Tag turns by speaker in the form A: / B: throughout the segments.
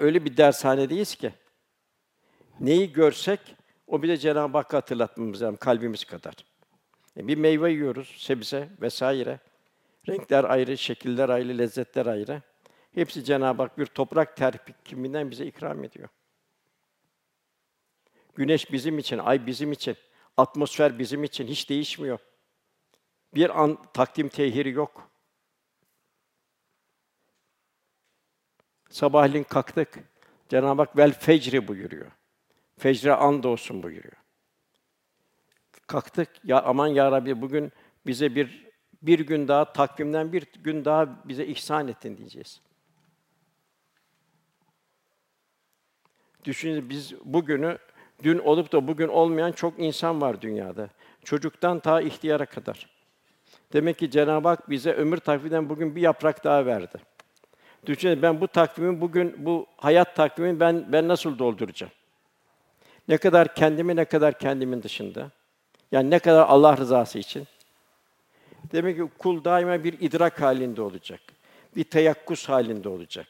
A: öyle bir dershanedeyiz ki neyi görsek o bize Cenab-ı Hakk'ı hatırlatmamız lazım kalbimiz kadar. Bir meyve yiyoruz, sebze vesaire. Renkler ayrı, şekiller ayrı, lezzetler ayrı. Hepsi Cenab-ı Hak bir toprak terkiminden bize ikram ediyor. Güneş bizim için, ay bizim için, atmosfer bizim için hiç değişmiyor. Bir an takdim tehiri yok. Sabahleyin kalktık. Cenab-ı Hak vel fecri buyuruyor. Fecre andolsun buyuruyor. Kalktık. Ya aman ya Rabbi bugün bize bir gün daha takvimden bir gün daha bize ihsan ettin diyeceğiz. Düşünün biz bugünü dün olup da bugün olmayan çok insan var dünyada. Çocuktan ta ihtiyara kadar. Demek ki Cenab-ı Hak bize ömür takviminden bugün bir yaprak daha verdi. Düşünün ben bu takvimi bugün bu hayat takvimini ben nasıl dolduracağım? Ne kadar kendimi ne kadar kendimin dışında. Yani ne kadar Allah rızası için. Demek ki kul daima bir idrak halinde olacak. Bir teyakkuz halinde olacak.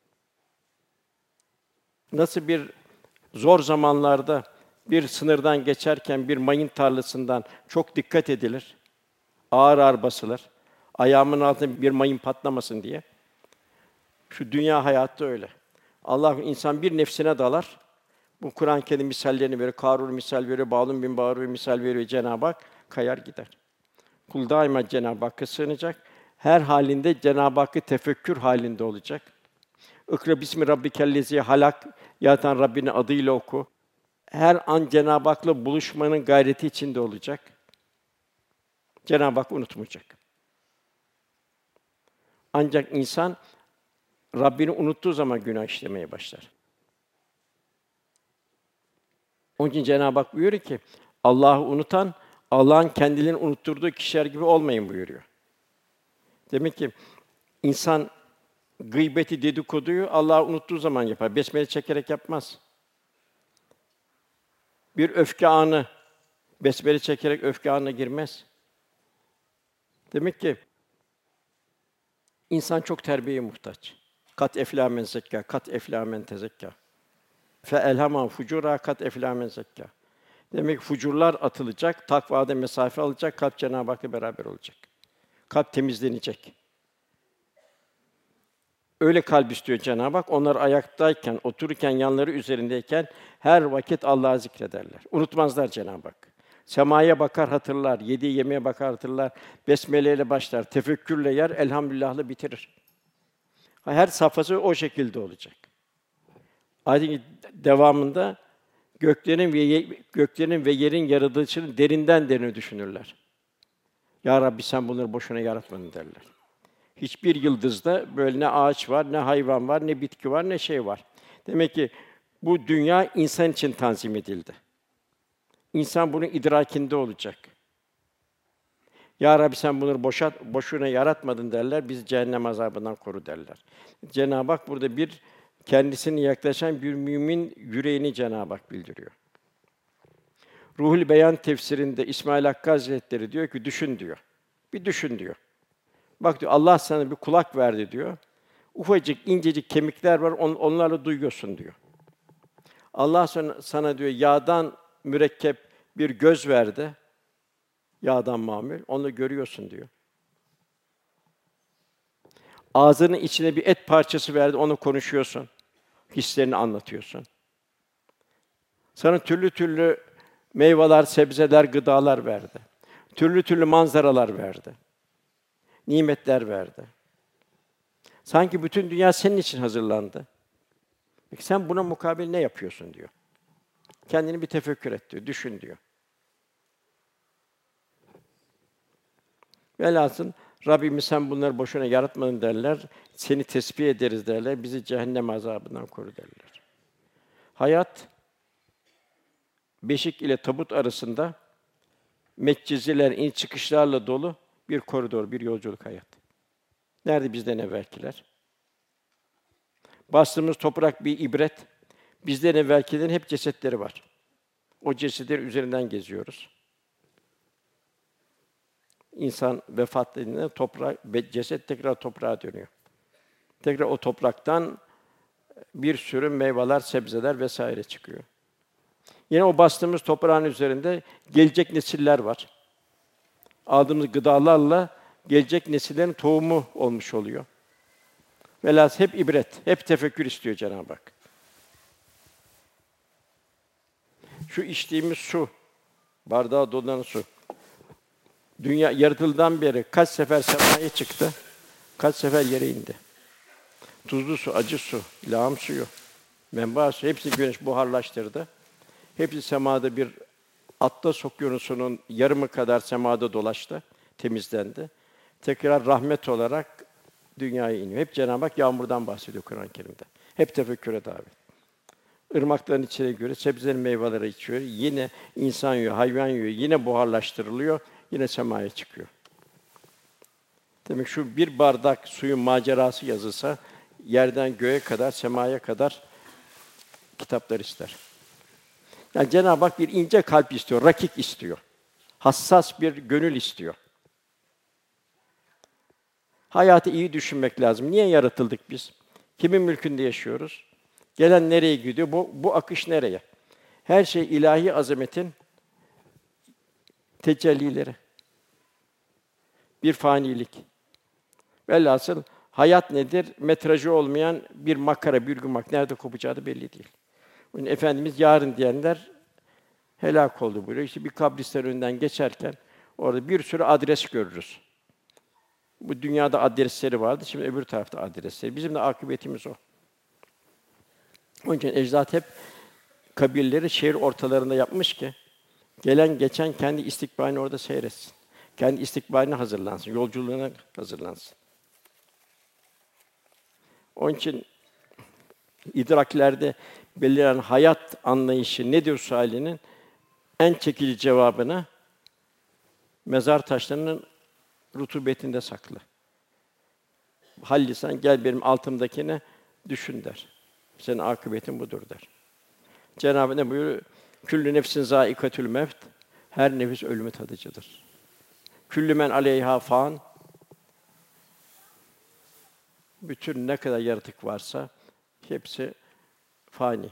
A: Nasıl bir zor zamanlarda bir sınırdan geçerken bir mayın tarlasından çok dikkat edilir. Ağır ağır basılır. Ayağımın altında bir mayın patlamasın diye. Şu dünya hayatı öyle. Allah insan bir nefsine dalar. Bu Kur'an-ı Kerim misallerini veriyor. Karun misal veriyor, Bâlûn bin Bârû misal veriyor Cenab-ı Hak. Kayar gider. Kul daima Cenab-ı Hakk'a sığınacak. Her halinde Cenab-ı Hakk'ı tefekkür halinde olacak. İkra bismi rabbikellezî halak. Yaratan Rabbinin adıyla oku. Her an Cenab-ı Hak'la buluşmanın gayreti içinde olacak. Cenab-ı Hak unutmayacak. Ancak insan Rabbini unuttuğu zaman günah işlemeye başlar. Onun için Cenab-ı Hak buyuruyor ki, Allah'ı unutan, Allah'ın kendilerini unutturduğu kişiler gibi olmayın buyuruyor. Demek ki insan gıybeti, dedikoduyu Allah'ı unuttuğu zaman yapar. Besmele çekerek yapmaz. Bir öfke anı, besmele çekerek öfke anına girmez. Demek ki insan çok terbiyeye muhtaç. Kat eflâ men zekkâ, kat eflâ men tezekkâ. Fe elhama fucura kat eflâ men zekkâ. Demek ki fucurlar atılacak, takvada mesafe alacak, kalp Cenab-ı Hak'la beraber olacak. Kalp temizlenecek. Öyle kalp istiyor Cenab-ı Hak. Onlar ayaktayken, otururken, yanları üzerindeyken her vakit Allah'ı zikrederler. Unutmazlar Cenab-ı Hak. Semaya bakar hatırlar, yediği yemeğe bakar hatırlar. Besmeleyle başlar, tefekkürle yer, elhamdülillah'la bitirir. Her safhası o şekilde olacak. Ayetin devamında göklerin ve yerin yaratılışını derinden derine düşünürler. Ya Rabbi sen bunları boşuna yaratmadın derler. Hiçbir yıldızda böyle ne ağaç var, ne hayvan var, ne bitki var, ne şey var. Demek ki bu dünya insan için tanzim edildi. İnsan bunun idrakinde olacak. Ya Rabbi sen bunları boşuna yaratmadın derler, bizi cehennem azabından koru derler. Cenab-ı Hak burada bir kendisine yaklaşan bir mümin yüreğini Cenab-ı Hak bildiriyor. Ruhul Beyan tefsirinde İsmail Hakkı Hazretleri diyor ki düşün diyor. Bir düşün diyor. Bak diyor Allah sana bir kulak verdi diyor. Ufacık incecik kemikler var onlarla duyuyorsun diyor. Allah sana diyor yağdan mürekkep bir göz verdi. Yağdan mamul. Onu görüyorsun diyor. Ağzının içine bir et parçası verdi. Onu konuşuyorsun. Hislerini anlatıyorsun. Sana türlü türlü meyveler, sebzeler, gıdalar verdi. Türlü türlü manzaralar verdi. Nimetler verdi. Sanki bütün dünya senin için hazırlandı. Peki sen buna mukabil ne yapıyorsun diyor. Kendini bir tefekkür et diyor, düşün diyor. Velhasıl Rabbimiz sen bunları boşuna yaratmadın derler. Seni tesbih ederiz derler. Bizi cehennem azabından koru derler. Hayat beşik ile tabut arasında metcizeler, iniş çıkışlarla dolu bir koridor, bir yolculuk hayat. Nerede bizden evvelkiler? Bastığımız toprak bir ibret. Bizden evvelkilerin hep cesetleri var. O cesetlerin üzerinden geziyoruz. İnsan vefat edince ceset tekrar toprağa dönüyor. Tekrar o topraktan bir sürü meyveler, sebzeler vesaire çıkıyor. Yine o bastığımız toprağın üzerinde gelecek nesiller var. Aldığımız gıdalarla gelecek nesillerin tohumu olmuş oluyor. Velhâsıl hep ibret, hep tefekkür istiyor Cenab-ı Hak. Şu içtiğimiz su, bardağa dolanan su. Dünya yaratıldığından beri kaç sefer semaya çıktı, kaç sefer yere indi. Tuzlu su, acı su, lağım suyu, menba suyu, hepsi güneş buharlaştırdı. Hepsi semada bir Atlas Okyanusu'nun yarımı kadar semada dolaştı, temizlendi. Tekrar rahmet olarak dünyaya iniyor. Hep Cenab-ı Hak yağmurdan bahsediyor Kur'an-ı Kerim'de. Hep tefekküre davet. Irmakların içine göre sebzelerin meyveleri içiyor. Yine insan yiyor, hayvan yiyor. Yine buharlaştırılıyor. Yine semaya çıkıyor. Demek şu bir bardak suyun macerası yazılsa yerden göğe kadar, semaya kadar kitaplar ister. Yani Cenab-ı Hak bir ince kalp istiyor, rakik istiyor. Hassas bir gönül istiyor. Hayatı iyi düşünmek lazım. Niye yaratıldık biz? Kimin mülkünde yaşıyoruz? Gelen nereye gidiyor? Bu akış nereye? Her şey ilahi azametin tecellileri. Bir fanilik. Velhasıl hayat nedir? Metrajı olmayan bir makara, bir yumak. Nerede kopacağı da belli değil. Bunun Efendimiz yarın diyenler helak oldu buyuruyor. İşte bir kabrisler önünden geçerken orada bir sürü adres görürüz. Bu dünyada adresleri vardı, şimdi öbür tarafta adresleri. Bizim de akıbetimiz o. Onun için ecdat hep kabirleri şehir ortalarında yapmış ki gelen geçen kendi istikbalini orada seyretsin. Kendi istikbaline hazırlansın, yolculuğuna hazırlansın. Onun için idraklerde belirlenen hayat anlayışı nedir sualinin en çekici cevabını mezar taşlarının rutubetinde saklı. Hal lisan gel benim altımdakine düşün der. Senin akıbetin budur der. Cenab-ı Hak ne buyuruyor? Küllü nefsin zâikatül mevt. Her nefis ölümü tadıcıdır. Küllü men aleyhâ fân. Bütün ne kadar yaratık varsa hepsi fani.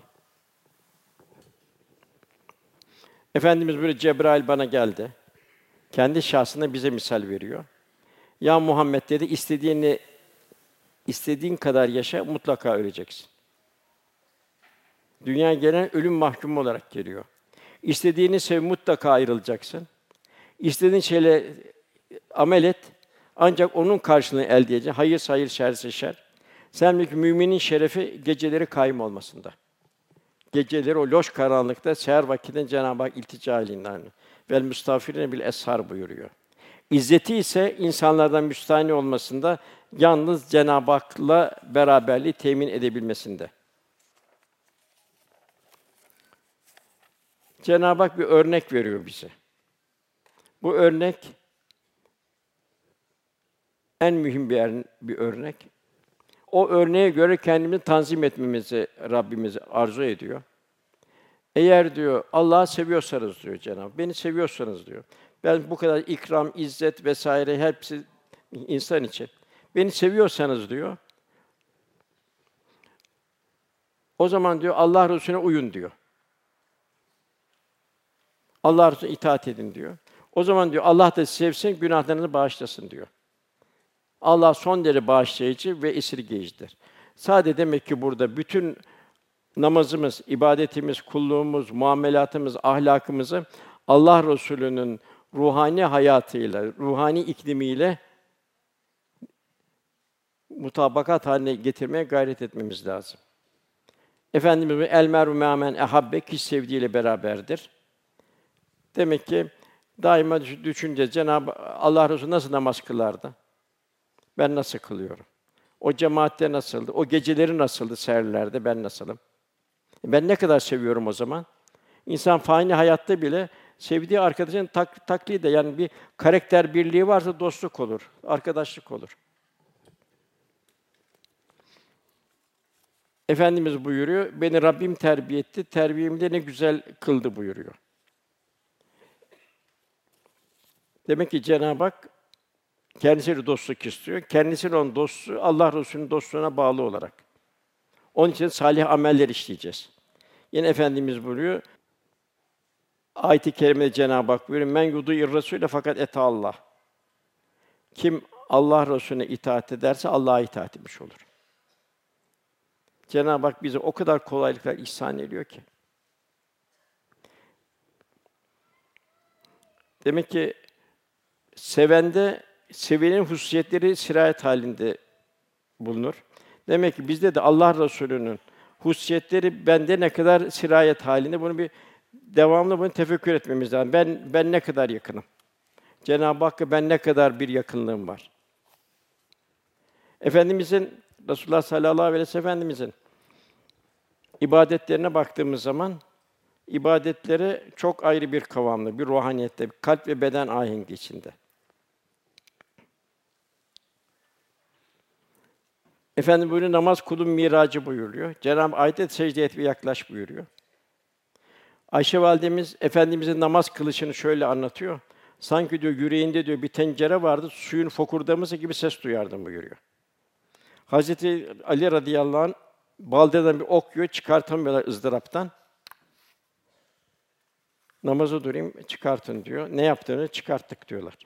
A: Efendimiz böyle Cebrail bana geldi. Kendi şahsında bize misal veriyor. Ya Muhammed dedi, istediğin kadar yaşa, mutlaka öleceksin. Dünyaya gelen ölüm mahkumu olarak geliyor. İstediğini sev, mutlaka ayrılacaksın. İstediğin şeyle amel et, ancak onun karşılığını elde edeceksin. Hayırsa hayır, şerse şer. Sen müminin şerefi geceleri kaim olmasında. Geceleri o loş karanlıkta seher vakitinde Cenab-ı Hak iltica halinden vel müstağfirine bil eshar buyuruyor. İzzeti ise insanlardan müstahni olmasında, yalnız Cenab-ı Hak'la beraberliği temin edebilmesinde. Cenab-ı Hak bir örnek veriyor bize. Bu örnek en mühim bir örnek. O örneğe göre kendimizi tanzim etmemizi Rabbimiz arzu ediyor. Eğer diyor Allah'ı seviyorsanız diyor Cenab-ı, beni seviyorsanız diyor. Ben bu kadar ikram, izzet vesaire hepsi insan için. Beni seviyorsanız diyor. O zaman diyor Allah Resulüne uyun diyor. Allah Resulüne itaat edin diyor. O zaman diyor Allah da sizi sevsin, günahlarınızı bağışlasın diyor. Allah son derece bağışlayıcı ve esirgeyicidir. Sadece demek ki burada bütün namazımız, ibadetimiz, kulluğumuz, muamelatımız, ahlakımızı Allah Resulü'nün ruhani hayatıyla, ruhani iklimiyle mutabakat haline getirmeye gayret etmemiz lazım. Efendimiz el meru me'amen ehabbe, kişi sevdiğiyle beraberdir. Demek ki daima düşünce Cenab-ı Allah Resulü nasıl namaz kılardı? Ben nasıl kılıyorum? O cemaatte nasıldı? O geceleri nasıldı seherlerde? Ben nasılım? Ben ne kadar seviyorum o zaman? İnsan fani hayatta bile sevdiği arkadaşın taklidi, yani bir karakter birliği varsa dostluk olur, arkadaşlık olur. Efendimiz buyuruyor, beni Rabbim terbiye etti, terbiyemi de ne güzel kıldı buyuruyor. Demek ki Cenab-ı Hak kendisiyle dostluk istiyor. Kendisinin onun dostu Allah Resulü'nün dostluğuna bağlı olarak. Onun için salih ameller işleyeceğiz. Yine Efendimiz buyuruyor, ayet-i kerimede Cenab-ı Hak buyuruyor, "Men yudî'ir rasûle fakat ete Allah." Kim Allah Resulüne itaat ederse Allah'a itaat etmiş olur. Cenab-ı Hak bize o kadar kolaylıklar ihsan ediyor ki. Demek ki sevenin hususiyetleri sirayet halinde bulunur. Demek ki bizde de Allah Resulü'nün hususiyetleri bende ne kadar sirayet halinde, bunu bir devamlı bunu tefekkür etmemiz lazım. Ben ne kadar yakınım? Cenab-ı Hakk'a ben ne kadar bir yakınlığım var? Efendimizin, Resulullah sallallahu aleyhi ve sellem Efendimizin ibadetlerine baktığımız zaman ibadetleri çok ayrı bir kıvamda, bir ruhaniyette, kalp ve beden ahengi içinde. Efendim buyuruyor, namaz kulun miracı buyuruyor. Cenab-ı ayette secde et ve yaklaş buyuruyor. Ayşe validemiz Efendimizin namaz kılışını şöyle anlatıyor. Sanki diyor yüreğinde diyor bir tencere vardı, suyun fokurdaması gibi ses duyardım buyuruyor. Hazreti Ali radıyallahu anh baldırdan bir ok yiyor, çıkartamıyorlar ızdıraptan. Namaza durayım, çıkartın diyor. Ne yaptığını çıkarttık diyorlar.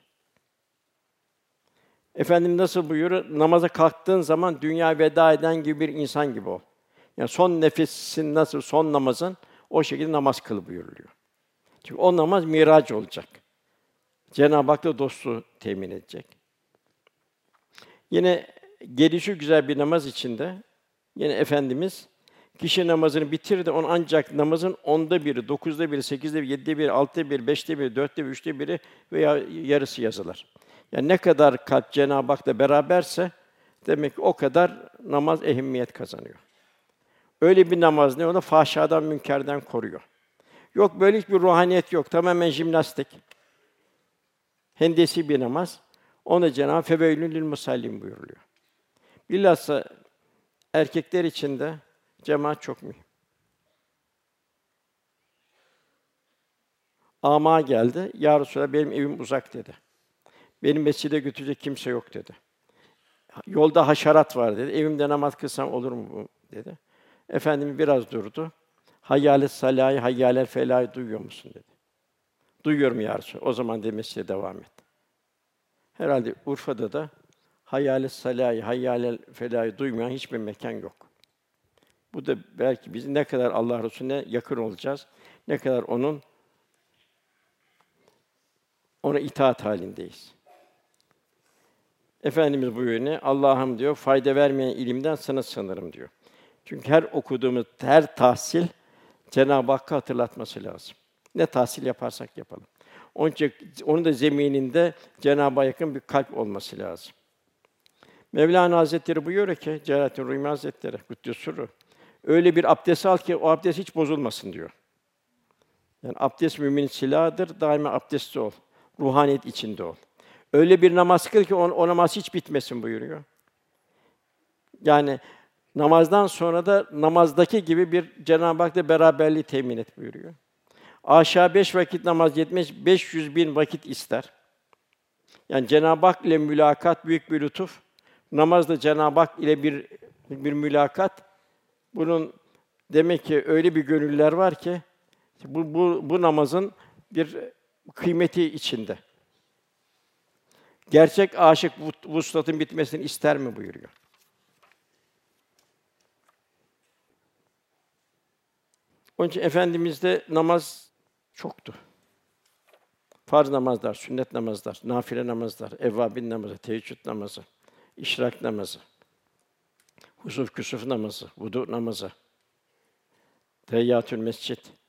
A: Efendim nasıl buyuruyor? Namaza kalktığın zaman dünya veda eden gibi bir insan gibi ol. Yani son nefesin nasıl son namazın o şekilde namaz kıl buyuruluyor. Çünkü o namaz miraç olacak. Cenab-ı Hak da dostu temin edecek. Yine gelişi güzel bir namaz içinde yine Efendimiz kişi namazını bitirir de onu ancak namazın 1/10'i, 9'da 1'i, 8'de 1'i, 7'de 1'i, 6'da 1'i, 5'te 1'i, 4'te 1'i, 3'te 1'i veya yarısı yazılır. Yani ne kadar kalp Cenab-ı Hak'la beraberse demek ki o kadar namaz ehemmiyet kazanıyor. Öyle bir namaz ne? O da fahşadan, münkerden koruyor. Yok böyle hiçbir ruhaniyet yok. Tamamen jimnastik. Hendesi bir namaz. Ona Cenab-ı Hak "Feveylün lil musallin" buyuruluyor. Bilhassa erkekler için de cemaat çok mühim. Ama geldi. "Ya Resulallah, benim evim uzak." dedi. "Beni mescide götürecek kimse yok." dedi. "Yolda haşerat var." dedi. "Evimde namaz kılsam olur mu bu?" dedi. Efendimiz biraz durdu. "Hayyâles salâhi, hayyâlel felâhi duyuyor musun?" dedi. "Duyuyorum ya Resulallah." "O zaman" dedi, "mescide devam et." Herhalde Urfa'da da hayyâles salâhi, hayyâlel felâhi duymayan hiçbir mekan yok. Bu da belki biz ne kadar Allah Resulüne yakın olacağız, ne kadar ona itaat hâlindeyiz. Efendimiz buyuruyor, "Allah'ım" diyor, "fayda vermeyen ilimden sana sığınırım." diyor. Çünkü her okuduğumuz her tahsil Cenab-ı Hakk'ı hatırlatması lazım. Ne tahsil yaparsak yapalım. Onun da zemininde Cenab-ı Hakk'a yakın bir kalp olması lazım. Mevlana Hazretleri buyuruyor ki, Celaleddin Rumi Hazretleri, Kuddüs Sırrı, öyle bir abdest al ki o abdest hiç bozulmasın diyor. Yani abdest müminin silahıdır, daima abdestli ol. Ruhaniyet içinde ol. Öyle bir namaz kıl ki o namaz hiç bitmesin buyuruyor. Yani namazdan sonra da namazdaki gibi bir Cenab-ı Hak'la beraberliği temin et buyuruyor. Aşağı 5 vakit namaz yetmez, 500.000 vakit ister. Yani Cenab-ı Hak ile mülakat büyük bir lütuf. Namazda Cenab-ı Hak ile bir mülakat. Bunun demek ki öyle bir gönüller var ki bu namazın bir kıymeti içinde. Gerçek aşık vuslatın bitmesini ister mi buyuruyor. Onun için Efendimiz'de namaz çoktu. Farz namazlar, sünnet namazlar, nafile namazlar, evvabin namazı, teheccüd namazı, işrak namazı, husuf küsuf namazı, vudu namazı, tehiyyatül mescid,